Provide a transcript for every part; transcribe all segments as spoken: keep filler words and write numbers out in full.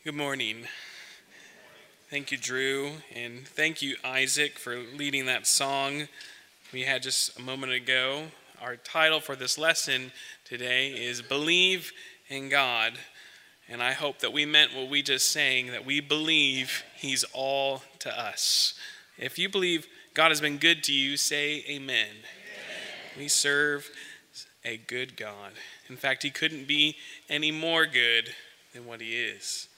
Good morning. Thank you, Drew, and thank you, Isaac, for leading that song we had just a moment ago. Our title for this lesson today is Believe in God, and I hope that we meant what we just sang, that we believe He's all to us. If you believe God has been good to you, say amen. Amen. We serve a good God. In fact, He couldn't be any more good than what He is.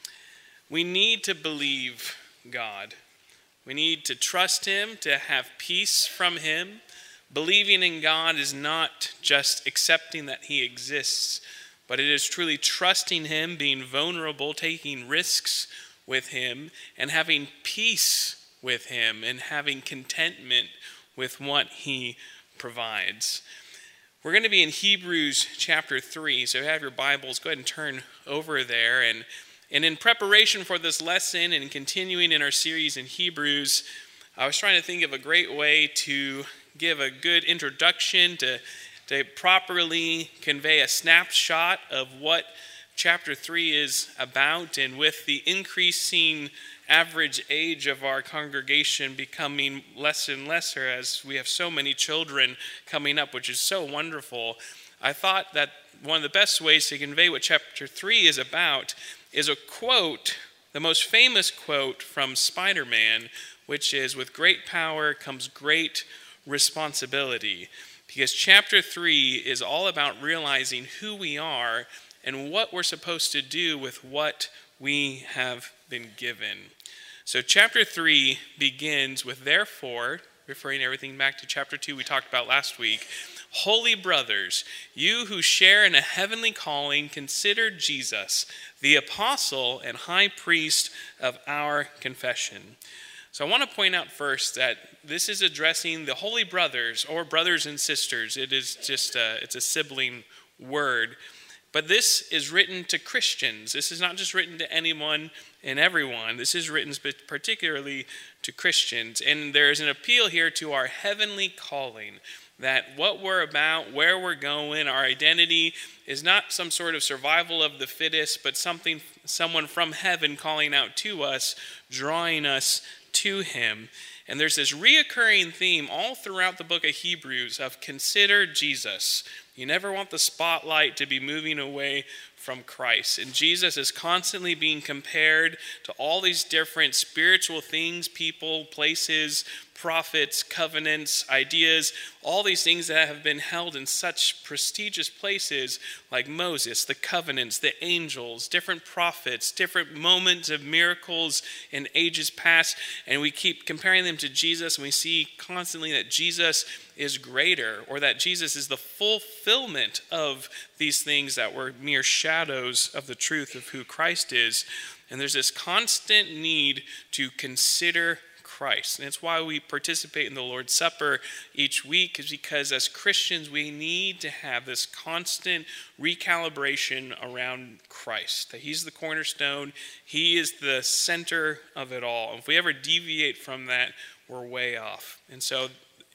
We need to believe God. We need to trust Him, to have peace from Him. Believing in God is not just accepting that He exists, but it is truly trusting Him, being vulnerable, taking risks with Him, and having peace with Him, and having contentment with what He provides. We're going to be in Hebrews chapter three, so if you have your Bibles, go ahead and turn over there. And And in preparation for this lesson and continuing in our series in Hebrews, I was trying to think of a great way to give a good introduction, to, to properly convey a snapshot of what chapter three is about. And with the increasing average age of our congregation becoming less and lesser as we have so many children coming up, which is so wonderful, I thought that one of the best ways to convey what chapter three is about is a quote, the most famous quote from Spider-Man, which is, "With great power comes great responsibility." Because chapter three is all about realizing who we are and what we're supposed to do with what we have been given. So chapter three begins with, "Therefore," referring everything back to chapter two we talked about last week, "Holy brothers, you who share in a heavenly calling, consider Jesus, the apostle and high priest of our confession." So I want to point out first that this is addressing the holy brothers or brothers and sisters. It is just a, it's a sibling word. But this is written to Christians. This is not just written to anyone and everyone. This is written particularly to Christians. And there is an appeal here to our heavenly calling, that what we're about, where we're going, our identity is not some sort of survival of the fittest, but something, someone from heaven calling out to us, drawing us to Him. And there's this reoccurring theme all throughout the book of Hebrews of consider Jesus. You never want the spotlight to be moving away from Christ. And Jesus is constantly being compared to all these different spiritual things, people, places, prophets, covenants, ideas, all these things that have been held in such prestigious places like Moses, the covenants, the angels, different prophets, different moments of miracles in ages past. And we keep comparing them to Jesus, and we see constantly that Jesus is greater, or that Jesus is the fulfillment of these things that were mere shadows of the truth of who Christ is. And there's this constant need to consider Christ. And it's why we participate in the Lord's Supper each week, is because as Christians we need to have this constant recalibration around Christ, that He's the cornerstone, He is the center of it all. And if we ever deviate from that, we're way off. And so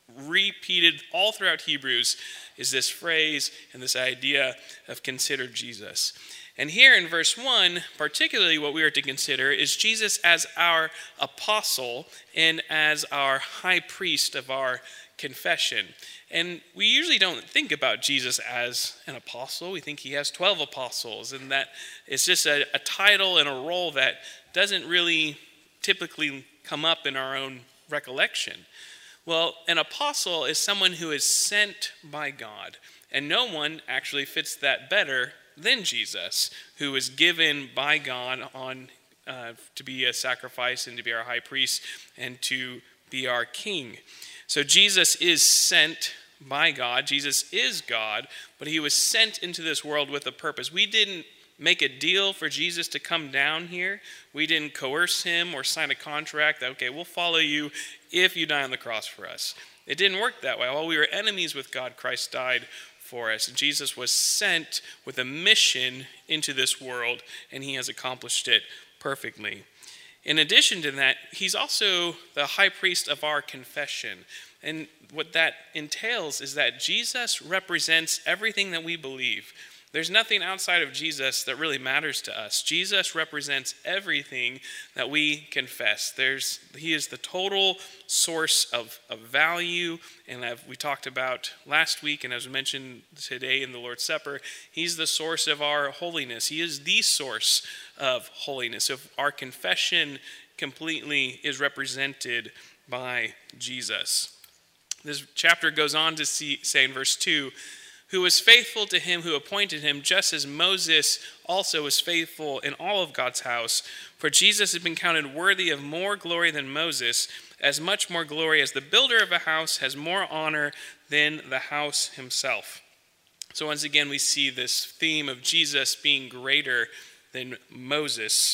repeated all throughout Hebrews is this phrase and this idea of consider Jesus. And here in verse one, particularly what we are to consider is Jesus as our apostle and as our high priest of our confession. And we usually don't think about Jesus as an apostle. We think He has twelve apostles, and that it's just a, a title and a role that doesn't really typically come up in our own recollection. Well, an apostle is someone who is sent by God, and no one actually fits that better than Jesus, who was given by God on uh, to be a sacrifice and to be our high priest and to be our king. So Jesus is sent by God. Jesus is God, but He was sent into this world with a purpose. We didn't make a deal for Jesus to come down here. We didn't coerce Him or sign a contract that, okay, we'll follow you if you die on the cross for us. It didn't work that way. While we were enemies with God, Christ died for us. And Jesus was sent with a mission into this world, and He has accomplished it perfectly. In addition to that, He's also the high priest of our confession. And what that entails is that Jesus represents everything that we believe. There's nothing outside of Jesus that really matters to us. Jesus represents everything that we confess. There's, he is the total source of, of value, and as we talked about last week, and as we mentioned today in the Lord's Supper, he's the source of our holiness. He is the source of holiness. So our confession completely is represented by Jesus. This chapter goes on to see, say in verse two, who was faithful to him who appointed him, just as Moses also was faithful in all of God's house. For Jesus has been counted worthy of more glory than Moses, as much more glory as the builder of a house has more honor than the house himself. So once again, we see this theme of Jesus being greater than Moses.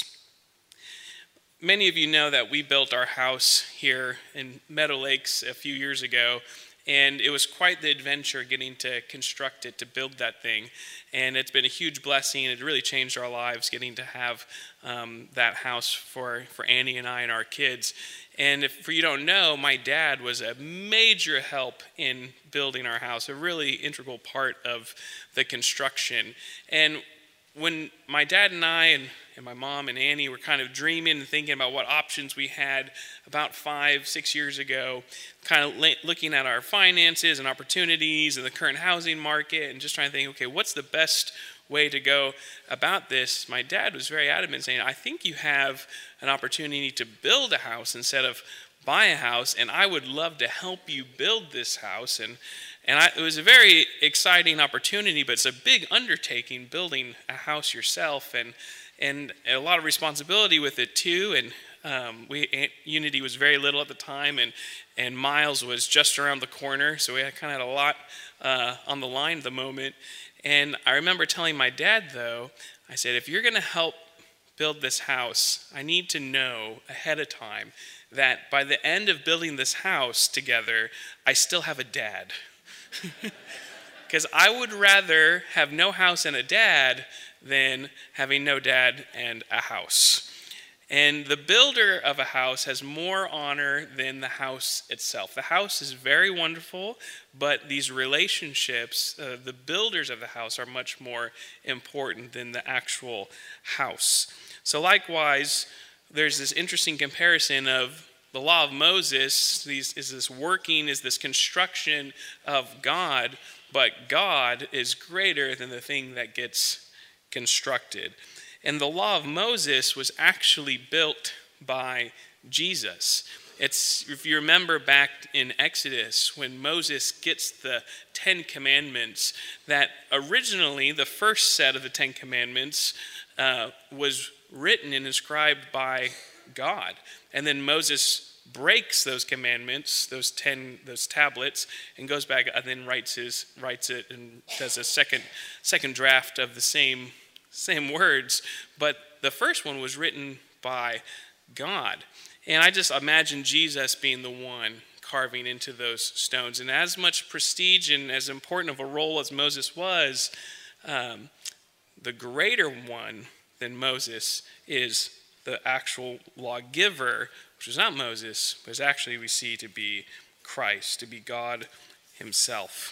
Many of you know that we built our house here in Meadow Lakes a few years ago. And it was quite the adventure getting to construct it, to build that thing. And it's been a huge blessing. It really changed our lives getting to have um, that house for, for Annie and I and our kids. And if for you don't know, my dad was a major help in building our house, a really integral part of the construction. And when my dad and I and, and my mom and Annie were kind of dreaming and thinking about what options we had about five, six years ago, kind of looking at our finances and opportunities and the current housing market and just trying to think, okay, what's the best way to go about this? My dad was very adamant saying, I think you have an opportunity to build a house instead of buy a house, and I would love to help you build this house. And And I, it was a very exciting opportunity, but it's a big undertaking, building a house yourself, and and a lot of responsibility with it too. And um, we Unity was very little at the time, and and Miles was just around the corner, so we had kind of had a lot uh, on the line at the moment. And I remember telling my dad, though, I said, if you're going to help build this house, I need to know ahead of time that by the end of building this house together, I still have a dad. Because I would rather have no house and a dad than having no dad and a house. And the builder of a house has more honor than the house itself. The house is very wonderful, but these relationships, uh, the builders of the house are much more important than the actual house. So likewise, there's this interesting comparison of the law of Moses these, is this working, is this construction of God, but God is greater than the thing that gets constructed. And the law of Moses was actually built by Jesus. It's, if you remember back in Exodus, when Moses gets the Ten Commandments, that originally the first set of the Ten Commandments uh, was written and inscribed by God. And then Moses breaks those commandments, those ten, those tablets, and goes back and then writes his, writes it and does a second, second draft of the same, same words. But the first one was written by God. And I just imagine Jesus being the one carving into those stones. And as much prestige and as important of a role as Moses was, um, the greater one than Moses is the actual lawgiver, which is not Moses, but is actually we see to be Christ, to be God himself.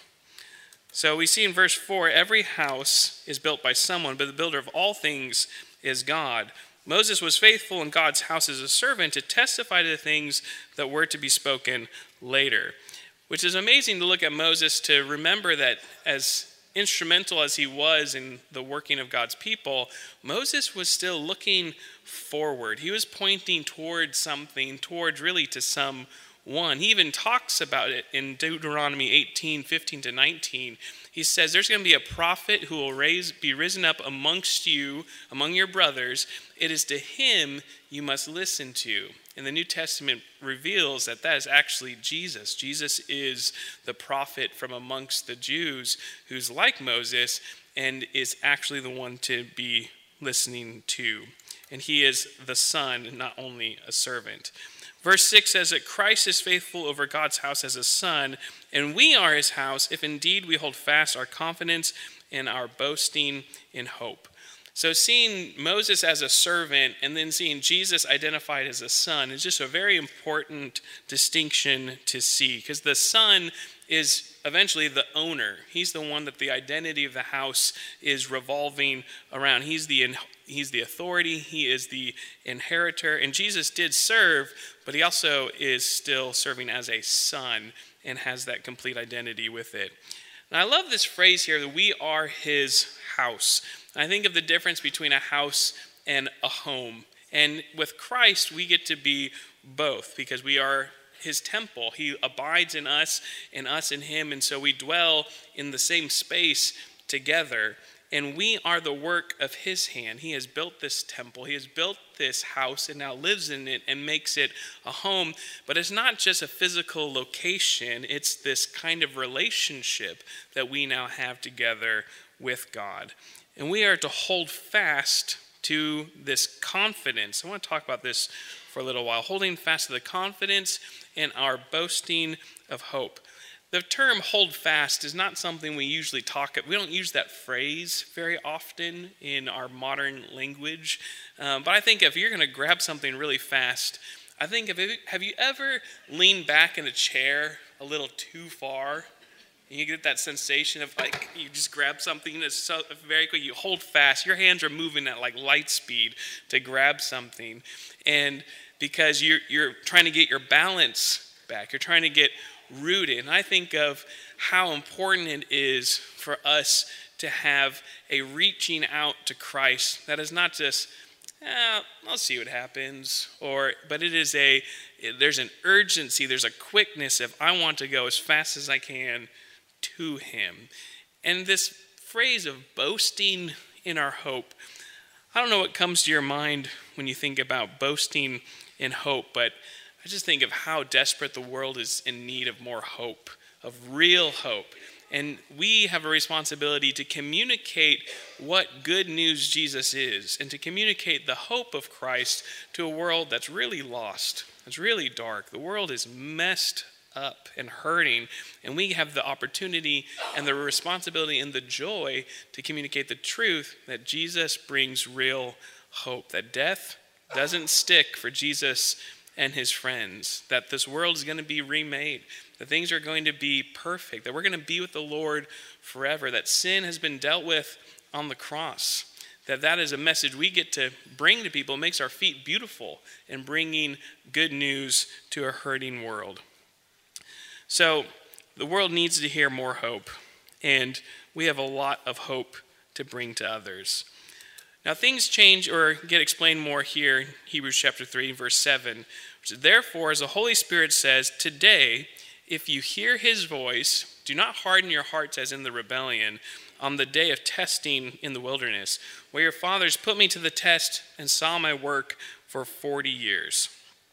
So we see in verse four, every house is built by someone, but the builder of all things is God. Moses was faithful in God's house as a servant to testify to the things that were to be spoken later, which is amazing to look at Moses, to remember that as instrumental as he was in the working of God's people, Moses was still looking forward. He was pointing towards something, towards really to someone. He even talks about it in Deuteronomy eighteen, fifteen to nineteen. He says there's going to be a prophet who will raise, be risen up amongst you, among your brothers. It is to him you must listen to. And the New Testament reveals that that is actually Jesus. Jesus is the prophet from amongst the Jews who's like Moses and is actually the one to be listening to. And he is the son, not only a servant. Verse six says that Christ is faithful over God's house as a son, and we are his house if indeed we hold fast our confidence and our boasting in hope. So seeing Moses as a servant and then seeing Jesus identified as a son is just a very important distinction to see, because the son is eventually the owner. He's the one that the identity of the house is revolving around. He's the he's the authority. He is the inheritor. And Jesus did serve, but he also is still serving as a son and has that complete identity with it. And I love this phrase here, that we are his house. And I think of the difference between a house and a home. And with Christ, we get to be both, because we are his temple. He abides in us and us in him. And so we dwell in the same space together. And we are the work of his hand. He has built this temple. He has built this house and now lives in it and makes it a home. But it's not just a physical location. It's this kind of relationship that we now have together with God. And we are to hold fast to this confidence. I want to talk about this for a little while. Holding fast to the confidence and our boasting of hope. The term hold fast is not something we usually talk about. We don't use that phrase very often in our modern language. Um, but I think if you're going to grab something really fast, I think, if it, have you ever leaned back in a chair a little too far? And you get that sensation of like, you just grab something that's so very quick, you hold fast. Your hands are moving at like light speed to grab something. And because you're, you're trying to get your balance back, you're trying to get rooted. And I think of how important it is for us to have a reaching out to Christ that is not just, eh, I'll see what happens, or but it is a, there's an urgency, there's a quickness of I want to go as fast as I can to him. And this phrase of boasting in our hope, I don't know what comes to your mind when you think about boasting in hope, but I just think of how desperate the world is in need of more hope, of real hope. And we have a responsibility to communicate what good news Jesus is and to communicate the hope of Christ to a world that's really lost, that's really dark. The world is messed up and hurting, and we have the opportunity and the responsibility and the joy to communicate the truth that Jesus brings real hope, that death doesn't stick for Jesus and his friends, that this world is going to be remade, that things are going to be perfect, that we're going to be with the Lord forever, that sin has been dealt with on the cross, that that is a message we get to bring to people. It makes our feet beautiful in bringing good news to a hurting world. So the world needs to hear more hope, and we have a lot of hope to bring to others. Now things change or get explained more here in Hebrews chapter three, verse seven. Which is, therefore, as the Holy Spirit says, today, if you hear his voice, do not harden your hearts as in the rebellion on the day of testing in the wilderness, where your fathers put me to the test and saw my work for forty years.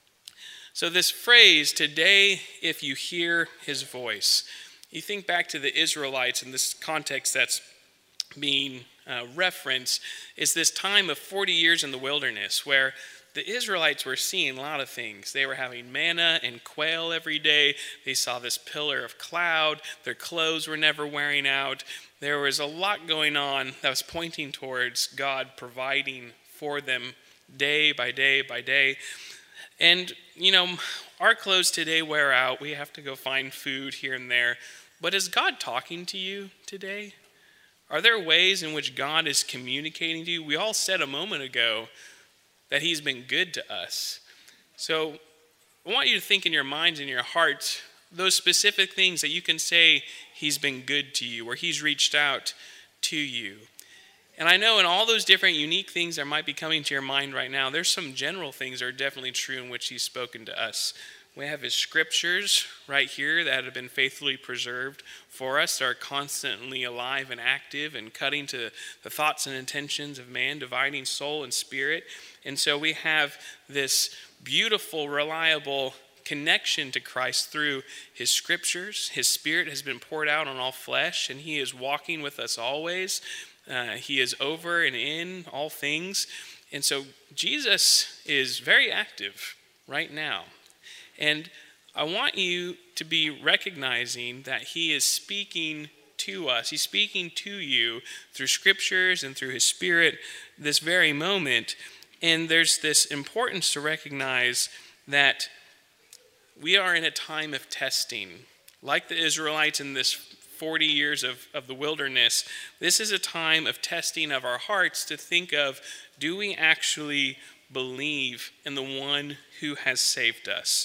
So this phrase, today, if you hear his voice, you think back to the Israelites in this context that's being uh, referenced, is this time of forty years in the wilderness where the Israelites were seeing a lot of things. They were having manna and quail every day. They saw this pillar of cloud. Their clothes were never wearing out. There was a lot going on that was pointing towards God providing for them day by day by day. And, you know, our clothes today wear out. We have to go find food here and there. But is God talking to you today? Are there ways in which God is communicating to you? We all said a moment ago that he's been good to us. So I want you to think in your minds and your hearts those specific things that you can say he's been good to you or he's reached out to you. And I know in all those different unique things that might be coming to your mind right now, there's some general things that are definitely true in which he's spoken to us. We have his scriptures right here that have been faithfully preserved for us, that are constantly alive and active and cutting to the thoughts and intentions of man, dividing soul and spirit. And so we have this beautiful, reliable connection to Christ through his scriptures. His spirit has been poured out on all flesh, and he is walking with us always. Uh, he is over and in all things. And so Jesus is very active right now. And I want you to be recognizing that he is speaking to us. He's speaking to you through scriptures and through his spirit this very moment. And there's this importance to recognize that we are in a time of testing. Like the Israelites in this forty years of, of the wilderness, this is a time of testing of our hearts to think of, do we actually believe in the one who has saved us?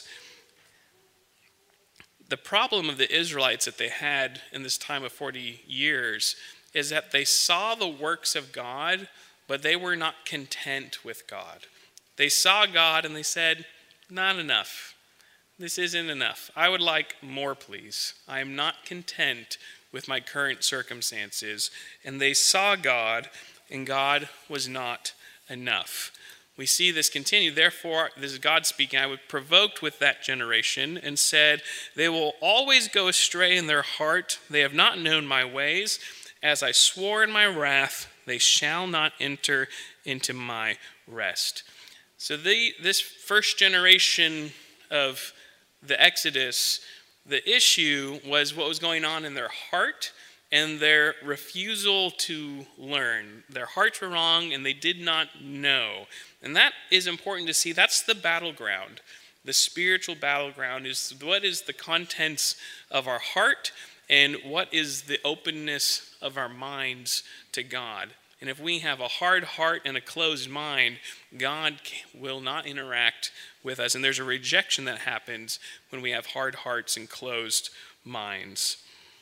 The problem of the Israelites that they had in this time of forty years is that they saw the works of God, but they were not content with God. They saw God and they said, not enough. This isn't enough. I would like more, please. I am not content with my current circumstances. And they saw God, and God was not enough. We see this continue. Therefore, this is God speaking. I was provoked with that generation and said, they will always go astray in their heart. They have not known my ways. As I swore in my wrath, they shall not enter into my rest. So the, this first generation of the Exodus, the issue was what was going on in their heart and their refusal to learn. Their hearts were wrong and they did not know. And that is important to see. That's the battleground. The spiritual battleground is what is the contents of our heart and what is the openness of our minds to God. And if we have a hard heart and a closed mind, God will not interact with us. And there's a rejection that happens when we have hard hearts and closed minds.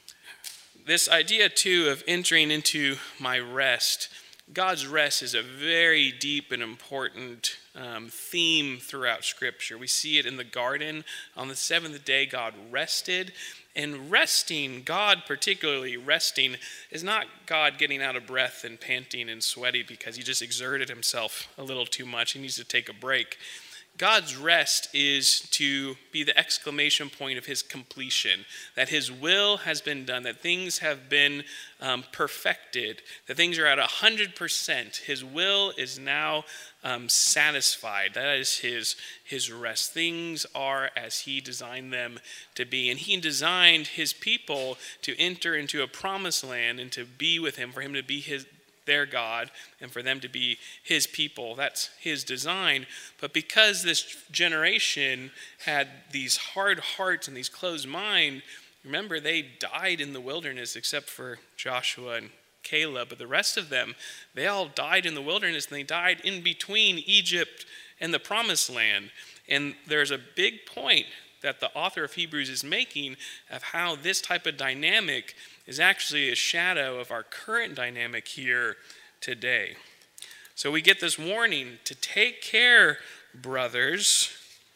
This idea, too, of entering into my rest, God's rest is a very deep and important um, theme throughout Scripture. We see it in the garden. On the seventh day, God rested. And resting, God particularly resting, is not God getting out of breath and panting and sweaty because he just exerted himself a little too much. He needs to take a break. God's rest is to be the exclamation point of his completion, that his will has been done, that things have been um, perfected, that things are at one hundred percent. His will is now um, satisfied. That is his, his rest. Things are as he designed them to be. And he designed his people to enter into a promised land and to be with him, for him to be his their God, and for them to be his people. That's his design. But because this generation had these hard hearts and these closed minds, remember, they died in the wilderness except for Joshua and Caleb. But the rest of them, they all died in the wilderness, and they died in between Egypt and the promised land. And there's a big point that the author of Hebrews is making of how this type of dynamic is actually a shadow of our current dynamic here today. So we get this warning to take care, brothers,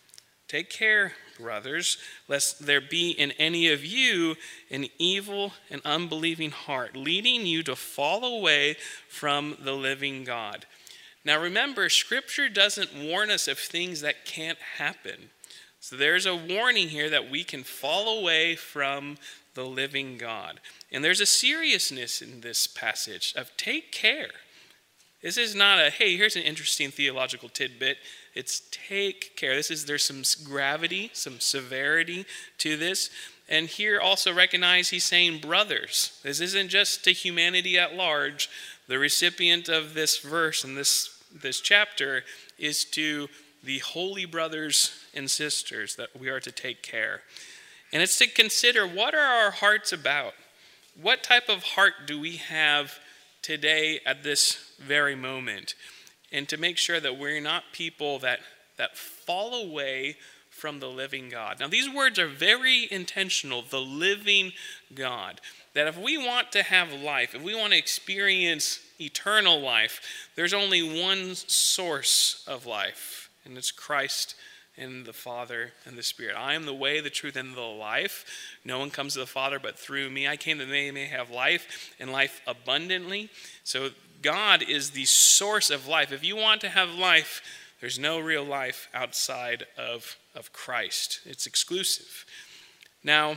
take care, brothers, lest there be in any of you an evil and unbelieving heart, leading you to fall away from the living God. Now remember, Scripture doesn't warn us of things that can't happen. So there's a warning here that we can fall away from the living God. And there's a seriousness in this passage of take care. This is not a, hey, here's an interesting theological tidbit. It's take care. This is, there's some gravity, some severity to this. And here also recognize he's saying brothers. This isn't just to humanity at large. The recipient of this verse and this, this chapter is to the holy brothers and sisters that we are to take care. And it's to consider, what are our hearts about? What type of heart do we have today at this very moment? And to make sure that we're not people that, that fall away from the living God. Now, these words are very intentional, the living God. That if we want to have life, if we want to experience eternal life, there's only one source of life, and it's Christ and the Father and the Spirit. I am the way, the truth, and the life. No one comes to the Father but through me. I came that they may have life and life abundantly. So God is the source of life. If you want to have life, there's no real life outside of, of Christ. It's exclusive. Now,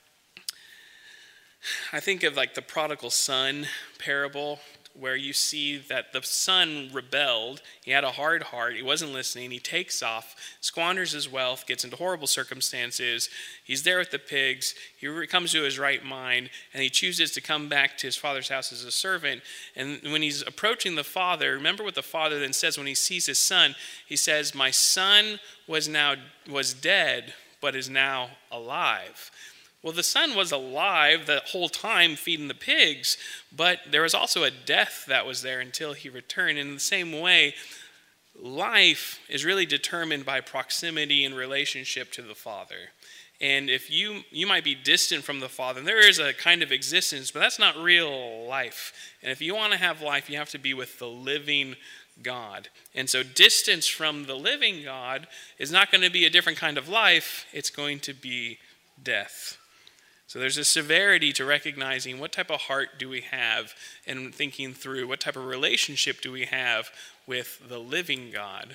I think of like the prodigal son parable, where you see that the son rebelled. He had a hard heart. He wasn't listening. He takes off, squanders his wealth, gets into horrible circumstances. He's there with the pigs. He comes to his right mind, and he chooses to come back to his father's house as a servant. And when he's approaching the father, remember what the father then says when he sees his son. He says, "My son was now was dead, but is now alive." Well, the son was alive the whole time feeding the pigs, but there was also a death that was there until he returned. And in the same way, life is really determined by proximity and relationship to the Father. And if you you might be distant from the Father, and there is a kind of existence, but that's not real life. And if you want to have life, you have to be with the living God. And so distance from the living God is not going to be a different kind of life. It's going to be death. So there's a severity to recognizing what type of heart do we have and thinking through what type of relationship do we have with the living God.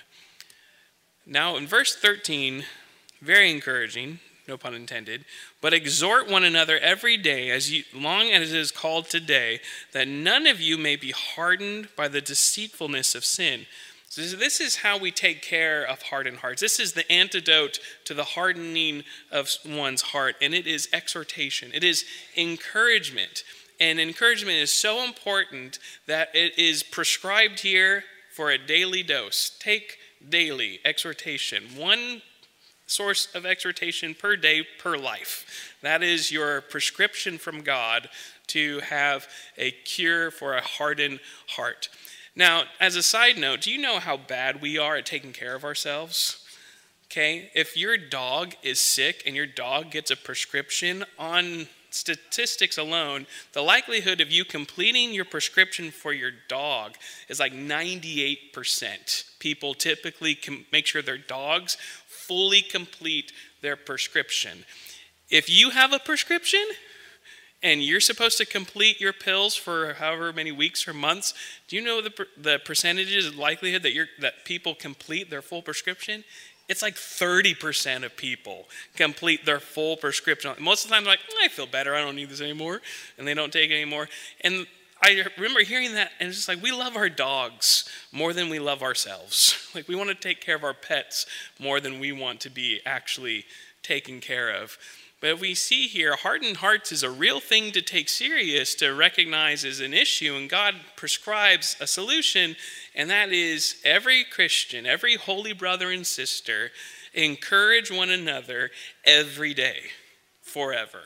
Now in verse thirteen, very encouraging, no pun intended, but exhort one another every day as you, long as it is called today, that none of you may be hardened by the deceitfulness of sin. So this is how we take care of hardened hearts. This is the antidote to the hardening of one's heart, and it is exhortation. It is encouragement. And encouragement is so important that it is prescribed here for a daily dose. Take daily exhortation. One source of exhortation per day, per life. That is your prescription from God to have a cure for a hardened heart. Now, as a side note, do you know how bad we are at taking care of ourselves? Okay, if your dog is sick and your dog gets a prescription, on statistics alone, the likelihood of you completing your prescription for your dog is like ninety-eight percent. People typically can make sure their dogs fully complete their prescription. If you have a prescription and you're supposed to complete your pills for however many weeks or months, do you know the the percentages of likelihood that you're that people complete their full prescription? It's like thirty percent of people complete their full prescription. Most of the time they're like, I feel better, I don't need this anymore, and they don't take it anymore. And I remember hearing that, and it's just like, we love our dogs more than we love ourselves. Like, we want to take care of our pets more than we want to be actually taken care of. But if we see here, hardened hearts is a real thing to take serious, to recognize as an issue, and God prescribes a solution, and that is every Christian, every holy brother and sister, encourage one another every day, forever.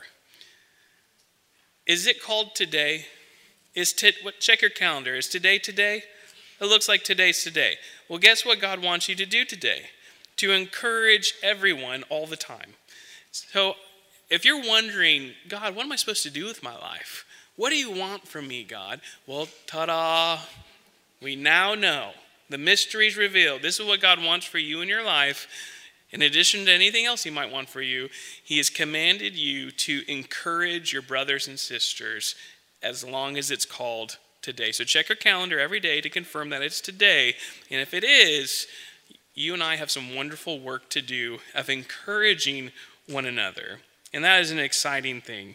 Is it called today? Is t- what, check your calendar. Is today today? It looks like today's today. Well, guess what God wants you to do today? To encourage everyone all the time. So if you're wondering, God, what am I supposed to do with my life? What do you want from me, God? Well, ta-da, we now know. The mystery's revealed. This is what God wants for you in your life. In addition to anything else he might want for you, he has commanded you to encourage your brothers and sisters as long as it's called today. So check your calendar every day to confirm that it's today. And if it is, you and I have some wonderful work to do of encouraging one another. And that is an exciting thing.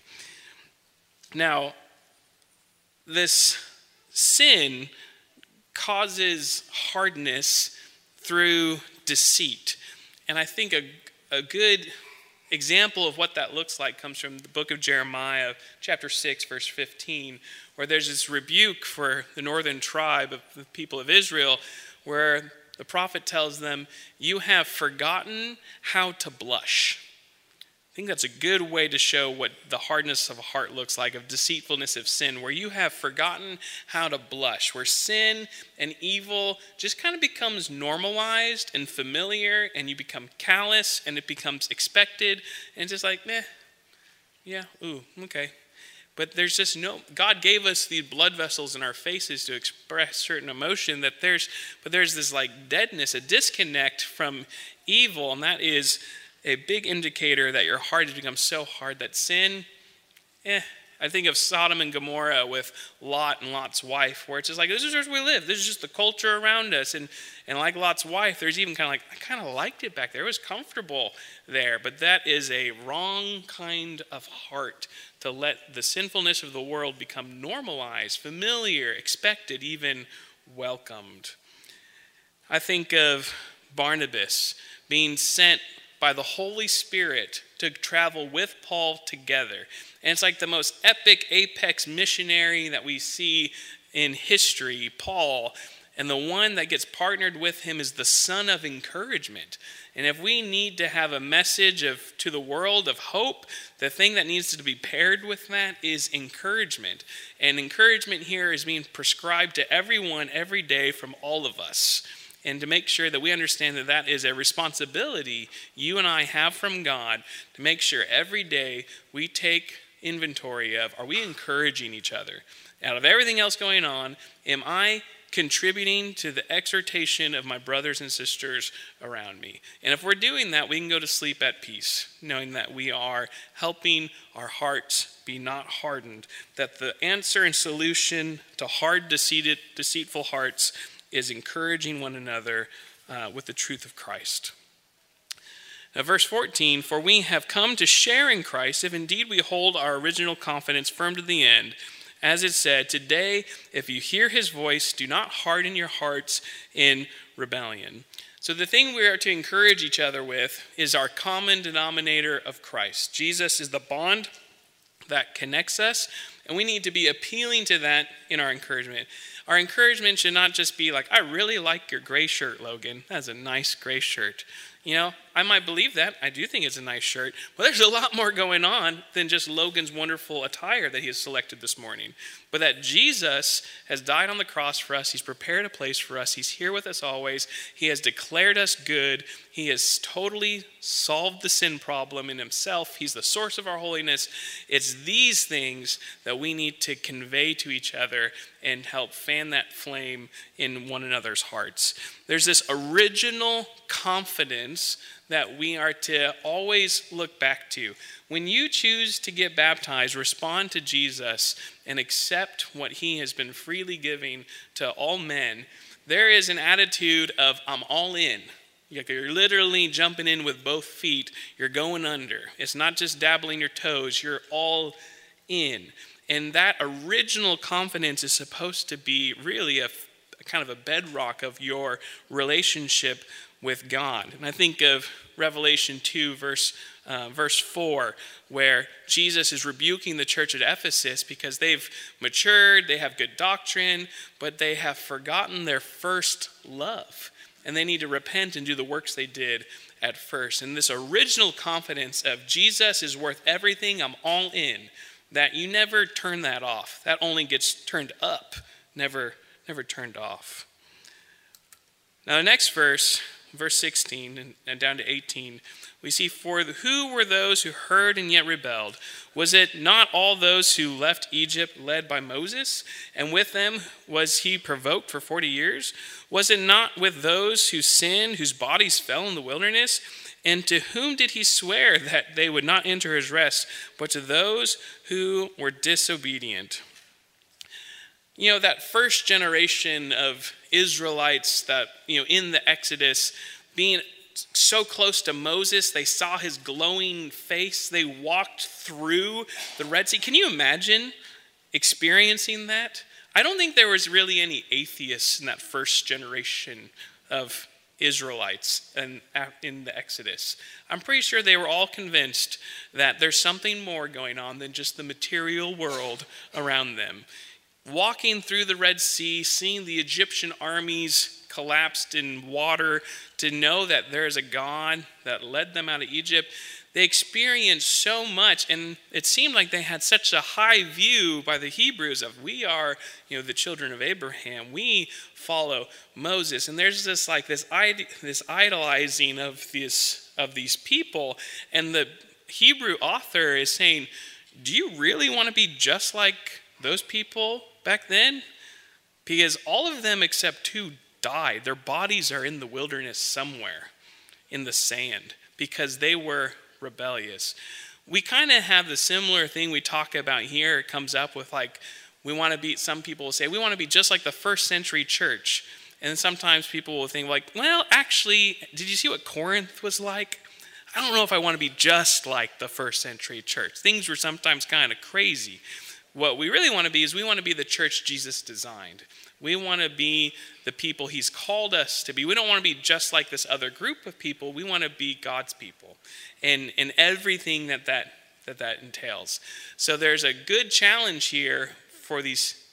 Now, this sin causes hardness through deceit. And I think a, a good example of what that looks like comes from the book of Jeremiah, chapter six, verse fifteen, where there's this rebuke for the northern tribe of the people of Israel, where the prophet tells them, you have forgotten how to blush. I think that's a good way to show what the hardness of a heart looks like, of deceitfulness of sin, where you have forgotten how to blush, where sin and evil just kind of becomes normalized and familiar, and you become callous, and it becomes expected, and it's just like, meh, yeah, ooh, okay. But there's just no, God gave us the blood vessels in our faces to express certain emotion, that there's, but there's this like deadness, a disconnect from evil, and that is a big indicator that your heart has become so hard that sin, eh. I think of Sodom and Gomorrah with Lot and Lot's wife, where it's just like, this is where we live. This is just the culture around us. And, and like Lot's wife, there's even kind of like, I kind of liked it back there. It was comfortable there. But that is a wrong kind of heart, to let the sinfulness of the world become normalized, familiar, expected, even welcomed. I think of Barnabas being sent by the Holy Spirit to travel with Paul together. And it's like the most epic apex missionary that we see in history, Paul. And the one that gets partnered with him is the son of encouragement. And if we need to have a message of to the world of hope, the thing that needs to be paired with that is encouragement. And encouragement here is being prescribed to everyone every day from all of us. And to make sure that we understand that that is a responsibility you and I have from God to make sure every day we take inventory of, are we encouraging each other? Out of everything else going on, am I contributing to the exhortation of my brothers and sisters around me? And if we're doing that, we can go to sleep at peace, knowing that we are helping our hearts be not hardened, that the answer and solution to hard, deceited, deceitful hearts is encouraging one another uh, with the truth of Christ. Now, verse fourteen, for we have come to share in Christ if indeed we hold our original confidence firm to the end. As it said, today, if you hear his voice, do not harden your hearts in rebellion. So the thing we are to encourage each other with is our common denominator of Christ. Jesus is the bond that connects us, and we need to be appealing to that in our encouragement. Our encouragement should not just be like, I really like your gray shirt, Logan. That's a nice gray shirt. You know, I might believe that. I do think it's a nice shirt. But there's a lot more going on than just Logan's wonderful attire that he has selected this morning. But that Jesus has died on the cross for us. He's prepared a place for us. He's here with us always. He has declared us good. He has totally solved the sin problem in himself. He's the source of our holiness. It's these things that we need to convey to each other and help fan that flame in one another's hearts. There's this original confidence that we are to always look back to. When you choose to get baptized, respond to Jesus and accept what he has been freely giving to all men, there is an attitude of, I'm all in. You're literally jumping in with both feet. You're going under. It's not just dabbling your toes. You're all in. And that original confidence is supposed to be really a, a kind of a bedrock of your relationship with God. And I think of Revelation two, verse uh, verse four, where Jesus is rebuking the church at Ephesus because they've matured, they have good doctrine, but they have forgotten their first love. And they need to repent and do the works they did at first. And this original confidence of Jesus is worth everything, I'm all in, that you never turn that off. That only gets turned up, never, never turned off. Now the next verse, verse sixteen and, and down to eighteen, we see, for who were those who heard and yet rebelled? Was it not all those who left Egypt led by Moses? And with them was he provoked for forty years? Was it not with those who sinned, whose bodies fell in the wilderness? And to whom did he swear that they would not enter his rest, but to those who were disobedient? You know, that first generation of Israelites that, you know, in the Exodus, being so close to Moses, they saw his glowing face. They walked through the Red Sea. Can you imagine experiencing that? I don't think there was really any atheists in that first generation of Israelites in, in the Exodus. I'm pretty sure they were all convinced that there's something more going on than just the material world around them. Walking through the Red Sea, seeing the Egyptian armies collapsed in water, to know that there is a God that led them out of Egypt, they experienced so much, and it seemed like they had such a high view by the Hebrews of, we are, you know, the children of Abraham. We follow Moses, and there's this like this this idolizing of these of these people, and the Hebrew author is saying, do you really want to be just like those people back then? Because all of them except two died. Their bodies are in the wilderness somewhere in the sand because they were rebellious. We kind of have the similar thing we talk about here. It comes up with like, we want to be, some people will say, we want to be just like the first century church. And sometimes people will think like, well, actually, did you see what Corinth was like? I don't know if I want to be just like the first century church. Things were sometimes kind of crazy. What we really want to be is we want to be the church Jesus designed. We want to be the people he's called us to be. We don't want to be just like this other group of people. We want to be God's people and, and everything that that, that that entails. So there's a good challenge here for these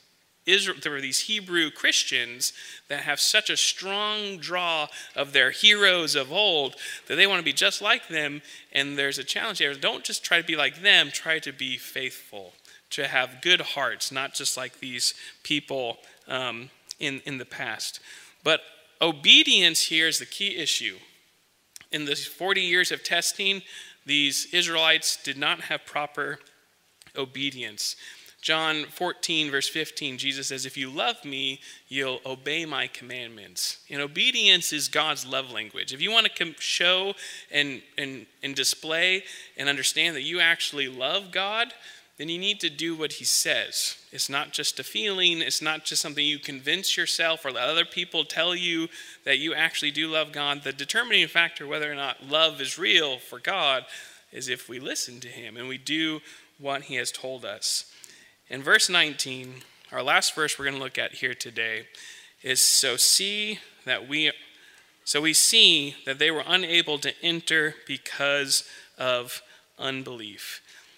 Israel, there were these Hebrew Christians that have such a strong draw of their heroes of old that they want to be just like them. And there's a challenge there. Don't just try to be like them. Try to be faithful, to have good hearts, not just like these people um, in, in the past. But obedience here is the key issue. In the forty years of testing, these Israelites did not have proper obedience. John fourteen, verse fifteen, Jesus says, if you love me, you'll obey my commandments. And obedience is God's love language. If you want to show and, and, and display and understand that you actually love God, then you need to do what he says. It's not just a feeling. It's not just something you convince yourself or let other people tell you that you actually do love God. The determining factor whether or not love is real for God is if we listen to him and we do what he has told us. In verse nineteen, our last verse we're going to look at here today is so see that we so we see that they were unable to enter because of unbelief.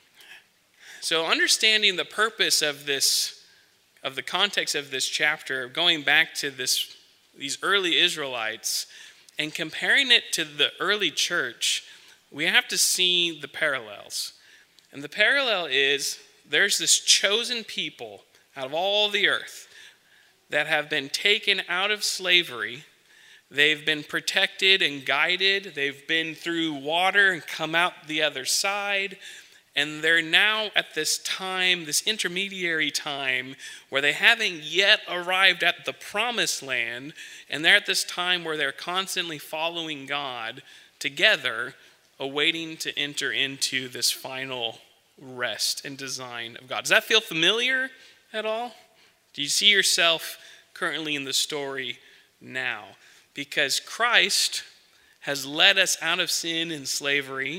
So understanding the purpose of this, of the context of this chapter, going back to this these early Israelites and comparing it to the early church, we have to see the parallels. And the parallel is there's this chosen people out of all the earth that have been taken out of slavery. They've been protected and guided. They've been through water and come out the other side. And they're now at this time, this intermediary time, where they haven't yet arrived at the promised land. And they're at this time where they're constantly following God together, awaiting to enter into this final rest and design of God. Does that feel familiar at all? Do you see yourself currently in the story now? Because Christ has led us out of sin and slavery.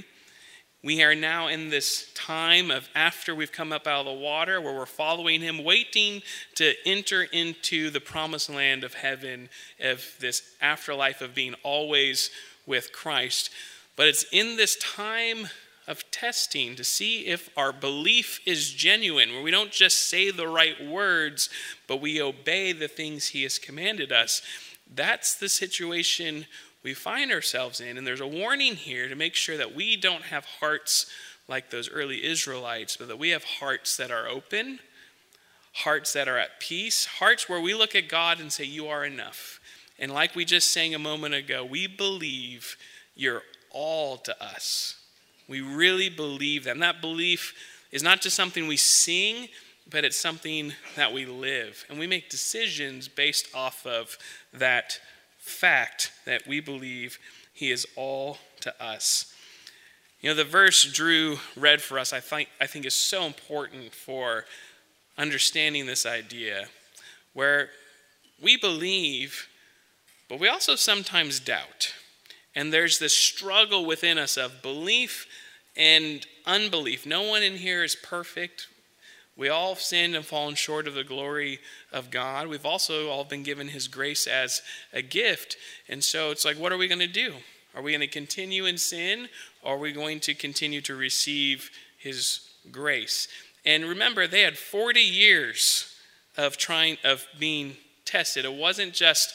We are now in this time of after we've come up out of the water where we're following him, waiting to enter into the promised land of heaven, of this afterlife of being always with Christ. But it's in this time of testing to see if our belief is genuine, where we don't just say the right words, but we obey the things he has commanded us. That's the situation we find ourselves in. And there's a warning here to make sure that we don't have hearts like those early Israelites, but that we have hearts that are open, hearts that are at peace, hearts where we look at God and say, you are enough. And like we just sang a moment ago, we believe you're all to us. We really believe that. And that belief is not just something we sing, but it's something that we live. And we make decisions based off of that fact that we believe he is all to us. You know, the verse Drew read for us, I think, I think is so important for understanding this idea, where we believe, but we also sometimes doubt. And there's this struggle within us of belief and unbelief. No one in here is perfect. We all have sinned and fallen short of the glory of God. We've also all been given his grace as a gift. And so it's like, what are we going to do? Are we going to continue in sin? Or are we going to continue to receive his grace? And remember, they had forty years of trying, of being tested. It wasn't just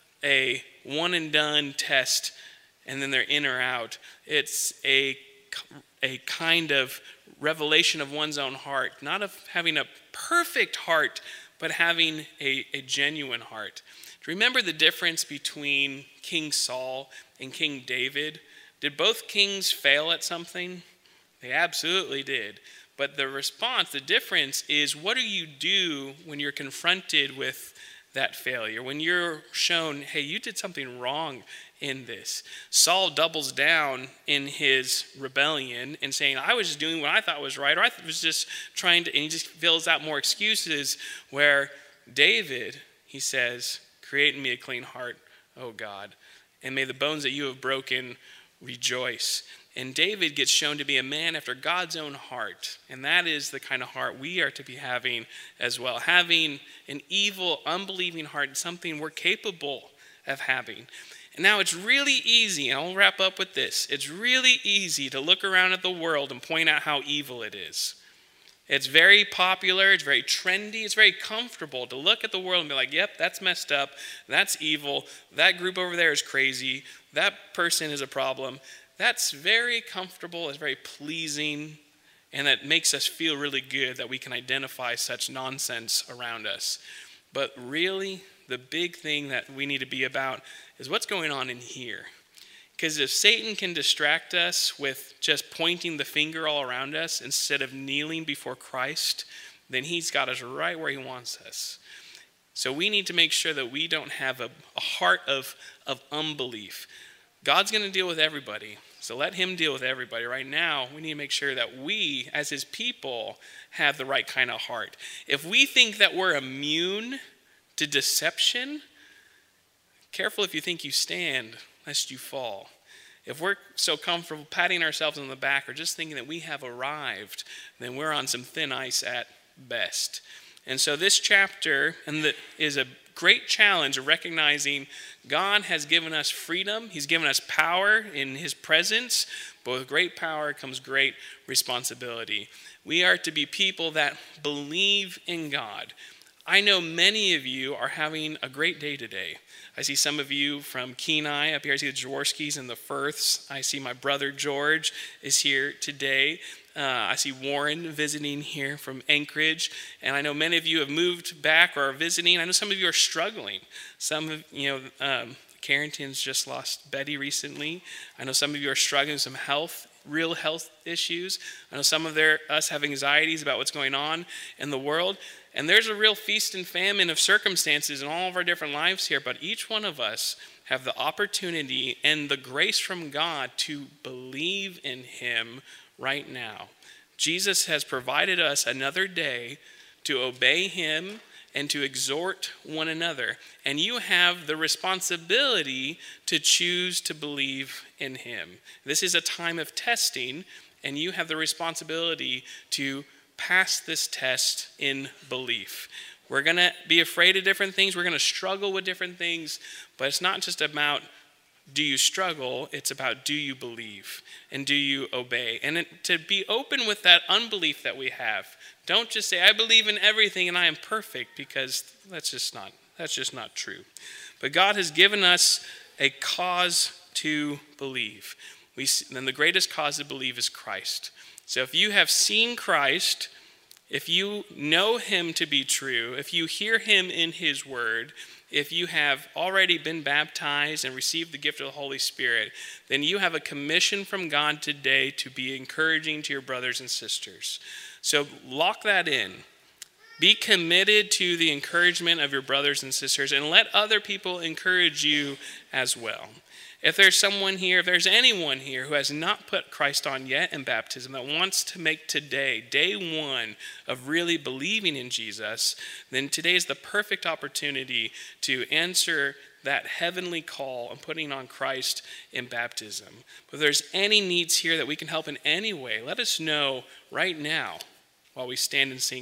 a one and done test and then they're in or out. It's a, a kind of revelation of one's own heart, not of having a perfect heart, but having a, a genuine heart. Do you remember the difference between King Saul and King David? Did both kings fail at something? They absolutely did. But the response, the difference is, what do you do when you're confronted with that failure? When you're shown, hey, you did something wrong in this. Saul doubles down in his rebellion and saying, I was just doing what I thought was right, or I was just trying to, and he just fills out more excuses, where David, he says, create in me a clean heart, O God, and may the bones that you have broken rejoice. And David gets shown to be a man after God's own heart. And that is the kind of heart we are to be having as well. Having an evil, unbelieving heart, something we're capable of having. And now it's really easy, and I'll wrap up with this. It's really easy to look around at the world and point out how evil it is. It's very popular, it's very trendy, it's very comfortable to look at the world and be like, yep, that's messed up, that's evil, that group over there is crazy, that person is a problem. That's very comfortable, it's very pleasing, and that makes us feel really good that we can identify such nonsense around us. But really, the big thing that we need to be about is what's going on in here. Because if Satan can distract us with just pointing the finger all around us instead of kneeling before Christ, then he's got us right where he wants us. So we need to make sure that we don't have a, a heart of, of unbelief. God's going to deal with everybody, so let him deal with everybody. Right now, we need to make sure that we, as his people, have the right kind of heart. If we think that we're immune to deception, careful if you think you stand, lest you fall. If we're so comfortable patting ourselves on the back or just thinking that we have arrived, then we're on some thin ice at best. And so this chapter and the, is a great challenge of recognizing God has given us freedom. He's given us power in his presence, but with great power comes great responsibility. We are to be people that believe in God. I know many of you are having a great day today. I see some of you from Kenai up here. I see the Jaworskis and the Firths. I see my brother George is here today. Uh, I see Warren visiting here from Anchorage. And I know many of you have moved back or are visiting. I know some of you are struggling. Some of, you know, um, Carrington's just lost Betty recently. I know some of you are struggling with some health, real health issues. I know some of their, us have anxieties about what's going on in the world. And there's a real feast and famine of circumstances in all of our different lives here, but each one of us have the opportunity and the grace from God to believe in him right now. Jesus has provided us another day to obey him and to exhort one another. And you have the responsibility to choose to believe in him. This is a time of testing, and you have the responsibility to pass this test in belief. We're going to be afraid of different things. We're going to struggle with different things. But it's not just about do you struggle, it's about do you believe and do you obey. And it, to be open with that unbelief that we have. Don't just say, I believe in everything and I am perfect, because that's just not, that's just not true. But God has given us a cause to believe. We, and the greatest cause to believe is Christ. So if you have seen Christ, if you know him to be true, if you hear him in his word, if you have already been baptized and received the gift of the Holy Spirit, then you have a commission from God today to be encouraging to your brothers and sisters. So lock that in. Be committed to the encouragement of your brothers and sisters, and let other people encourage you as well. If there's someone here, if there's anyone here who has not put Christ on yet in baptism, that wants to make today, day one of really believing in Jesus, then today is the perfect opportunity to answer that heavenly call and putting on Christ in baptism. But if there's any needs here that we can help in any way, let us know right now while we stand and sing.